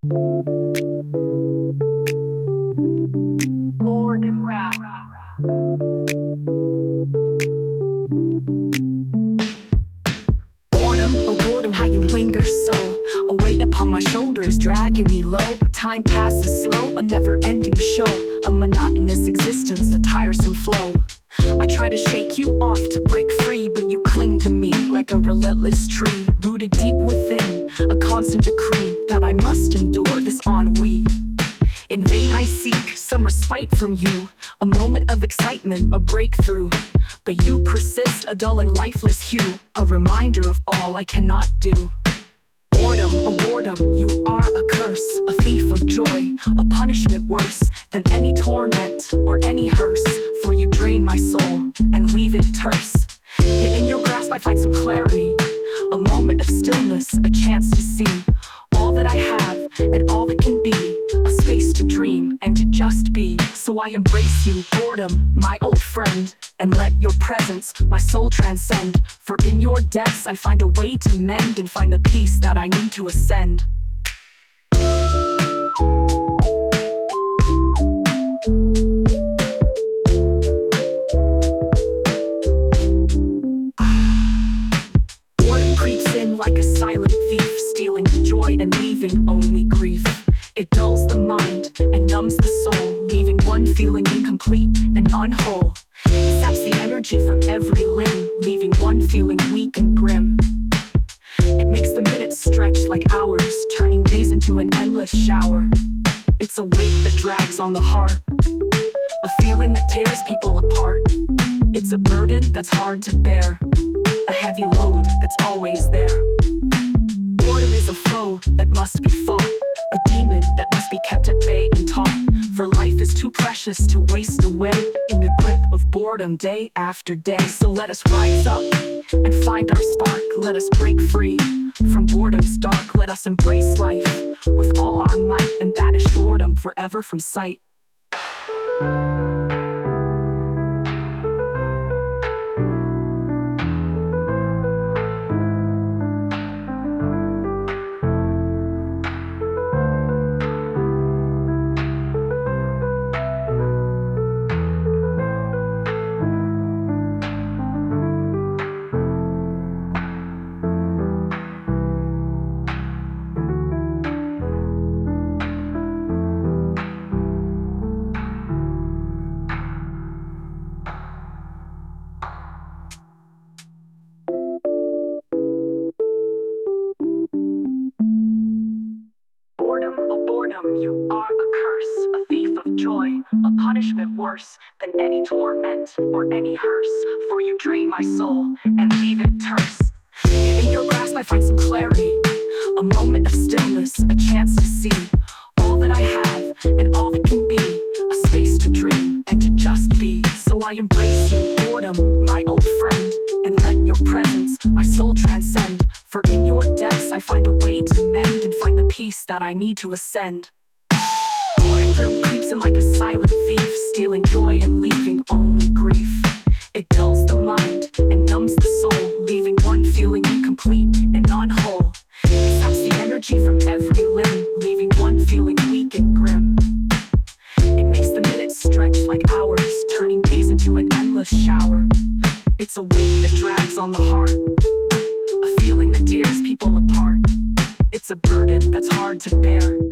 Boredom rap. Boredom, oh boredom, how you linger so. A weight upon my shoulders, dragging me low. Time passes slow, a never-ending show. A monotonous existence, a tiresome flow. I try to shake you off to break free, but you cling to me like a relentless tree. Rooted deep within, a constant decree that I must endure this ennui. In vain I seek some respite from you, a moment of excitement, a breakthrough. But you persist, a dull and lifeless hue, a reminder of all I cannot do. Boredom, oh boredom, you are a curse, a thief of joy, a punishment worse than any torment or any hearse. For you drain my soul and leave it terse. Yet in your grasp I find some clarity, a moment of stillness, a chance to see all that I have and all that can be, a space to dream and to just be. So I embrace you, boredom, my old friend, and let your presence my soul transcend. For in your depths I find a way to mend and find the peace that I need to ascend. Boredom creeps in like a silent thief, stealing joy and leaving only grief. It dulls the mind and numbs the soul, leaving one feeling incomplete and unwhole. It saps the energy from every limb, leaving one feeling weak and grim. It makes the minutes stretch like hours, turning days into an endless shower. It's a weight that drags on the heart, a feeling that tears people apart. It's a burden that's hard to bear, a heavy load that's always there. Boredom is a foe that must be fought, a demon that must be kept at bay and taught. For life is too precious to waste away in the grip of boredom day after day. So let us rise up and find our spark. Let us break free from boredom's dark. Let us embrace life with all our might and banish boredom forever from sight. Boredom, oh boredom, you are a curse, a thief of joy, a punishment worse than any torment or any hearse. For you drain my soul and leave it terse. In your grasp I find some clarity, a moment of stillness, a chance to see all that I have and all that can be, a space to dream and to just be. So I embrace you, boredom, my old friend, and let your presence my soul transcend. For in your depths I find a way to mend and find the peace that I need to ascend. Boredom creeps in like a silent thief, stealing joy and leaving only grief. It dulls the mind and numbs the soul, leaving one feeling incomplete and unwhole. It saps the energy from every limb,